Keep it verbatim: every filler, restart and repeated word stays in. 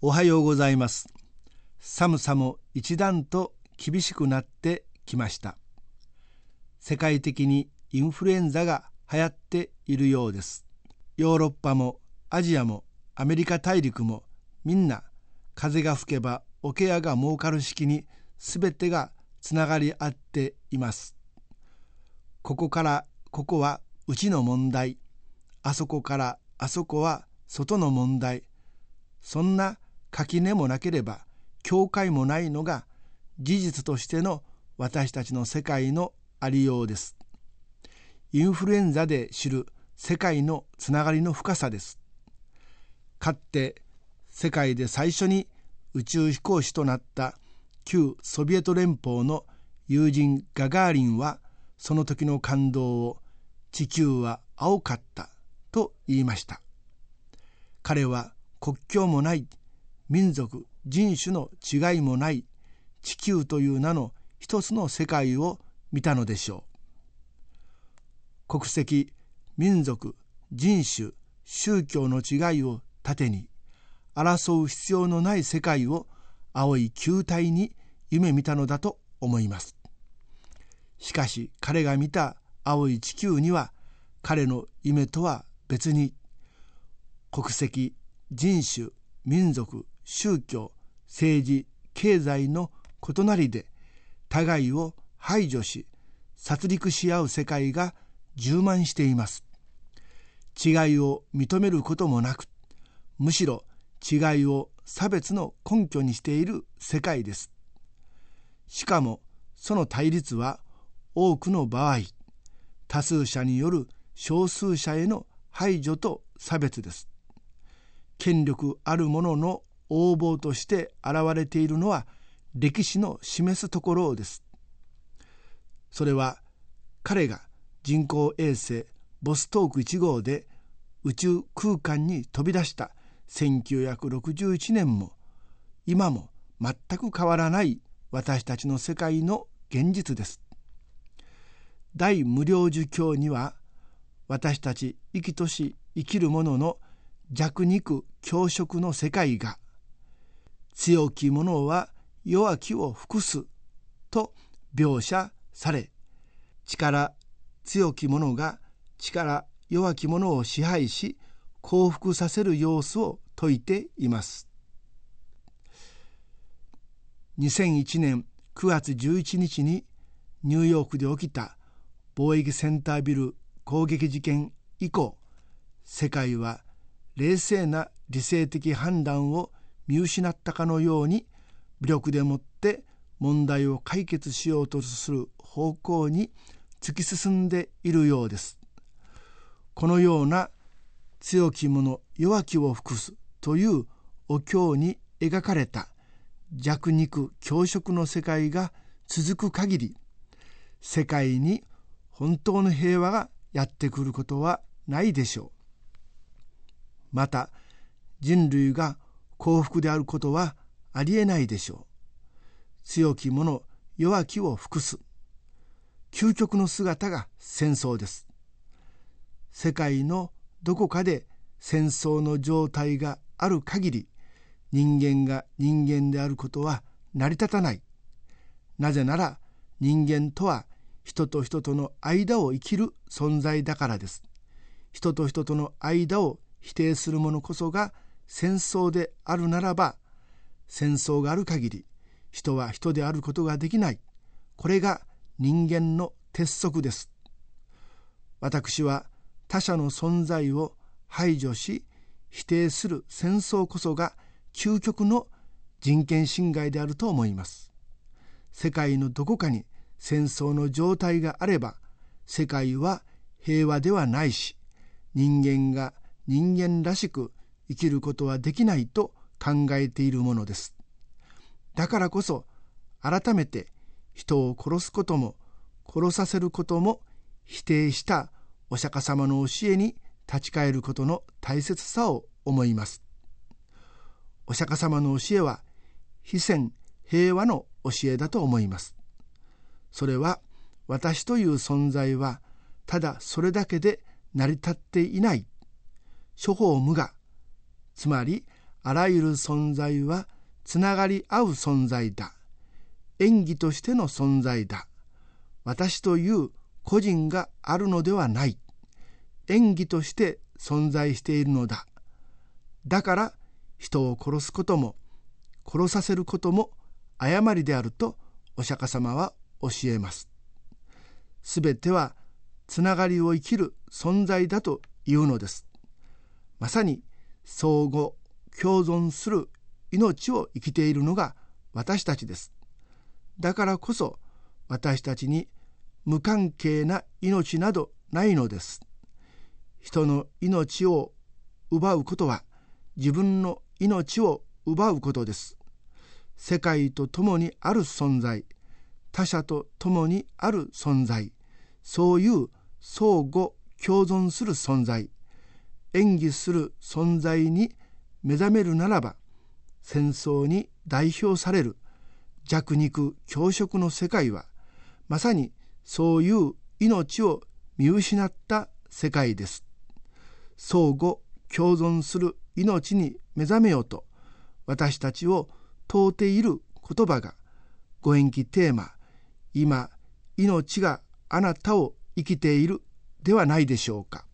おはようございます。寒さも一段と厳しくなってきました。世界的にインフルエンザが流行っているようです。ヨーロッパもアジアもアメリカ大陸もみんな風が吹けば桶屋が儲かる式にすべてがつながり合っています。ここからここはうちの問題、あそこからあそこは外の問題、そんな垣根もなければ境界もないのが事実としての私たちの世界のありようです。インフルエンザで知る世界のつながりの深さです。かつて世界で最初に宇宙飛行士となった旧ソビエト連邦の友人ガガーリンはその時の感動を地球は青かったと言いました。彼は国境もない民族人種の違いもない地球という名の一つの世界を見たのでしょう。国籍、民族、人種、宗教の違いを盾に争う必要のない世界を青い球体に夢見たのだと思います。しかし彼が見た青い地球には彼の夢とは別に国籍、人種、民族、宗教、政治、経済の異なりで互いを排除し殺戮し合う世界が充満しています。違いを認めることもなく、むしろ違いを差別の根拠にしている世界です。しかもその対立は多くの場合、多数者による少数者への排除と差別です。権力ある者の横暴として現れているのは歴史の示すところです。それは彼が人工衛星ボストークいち号で宇宙空間に飛び出したせんきゅうひゃくろくじゅういちねんも今も全く変わらない私たちの世界の現実です。大無量寿経には私たち生きとし生きる者の弱肉強食の世界が強き者は弱きを服すと描写され、力強き者が力弱き者を支配し降伏させる様子を説いています。にせんいちねんくがつじゅういちにちにニューヨークで起きた貿易センタービル攻撃事件以降、世界は冷静な理性的判断を見失ったかのように武力でもって問題を解決しようとする方向に突き進んでいるようです。このような強き者弱きを服すというお経に描かれた弱肉強食の世界が続く限り、世界に本当の平和がやってくることはないでしょう。また人類が幸福であることはありえないでしょう。強き者弱きを服す究極の姿が戦争です。世界のどこかで戦争の状態がある限り、人間が人間であることは成り立たない。なぜなら人間とは人と人との間を生きる存在だからです。人と人との間を否定する者こそが戦争であるならば、戦争がある限り人は人であることができない。これが人間の鉄則です。私は他者の存在を排除し否定する戦争こそが究極の人権侵害であると思います。世界のどこかに戦争の状態があれば、世界は平和ではないし、人間が人間らしく生きることはできないと考えているものです。だからこそ改めて人を殺すことも殺させることも否定したお釈迦様の教えに立ち返ることの大切さを思います。お釈迦様の教えは非戦平和の教えだと思います。それは私という存在はただそれだけで成り立っていない、諸法無我、つまりあらゆる存在はつながり合う存在だ。演技としての存在だ。私という個人があるのではない。演技として存在しているのだ。だから人を殺すことも殺させることも誤りであるとお釈迦様は教えます。すべてはつながりを生きる存在だというのです。まさに相互共存する命を生きているのが私たちです。だからこそ私たちに無関係な命などないのです。人の命を奪うことは自分の命を奪うことです。世界と共にある存在、他者と共にある存在、そういう相互共存する存在、演技する存在に目覚めるならば、戦争に代表される弱肉強食の世界はまさにそういう命を見失った世界です。相互共存する命に目覚めようと私たちを問うている言葉がご縁起テーマ、今命があなたを生きているではないでしょうか。